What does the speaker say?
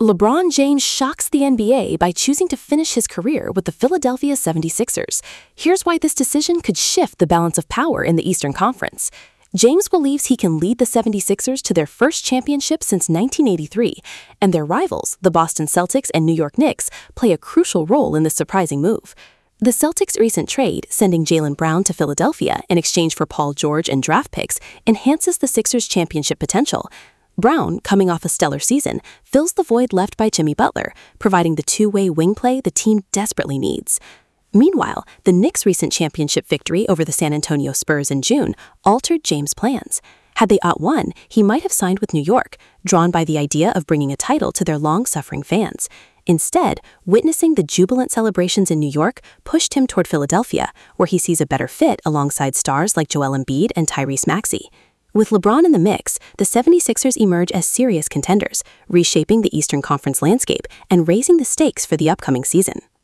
LeBron James shocks the NBA by choosing to finish his career with the Philadelphia 76ers. Here's why this decision could shift the balance of power in the Eastern Conference. James believes he can lead the 76ers to their first championship since 1983, and their rivals, the Boston Celtics and New York Knicks, play a crucial role in this surprising move. The Celtics' recent trade, sending Jaylen Brown to Philadelphia in exchange for Paul George and draft picks, enhances the Sixers' championship potential. Brown, coming off a stellar season, fills the void left by Jimmy Butler, providing the two-way wing play the team desperately needs. Meanwhile, the Knicks' recent championship victory over the San Antonio Spurs in June altered James' plans. Had they won, he might have signed with New York, drawn by the idea of bringing a title to their long-suffering fans. Instead, witnessing the jubilant celebrations in New York pushed him toward Philadelphia, where he sees a better fit alongside stars like Joel Embiid and Tyrese Maxey. With LeBron in the mix, the 76ers emerge as serious contenders, reshaping the Eastern Conference landscape and raising the stakes for the upcoming season.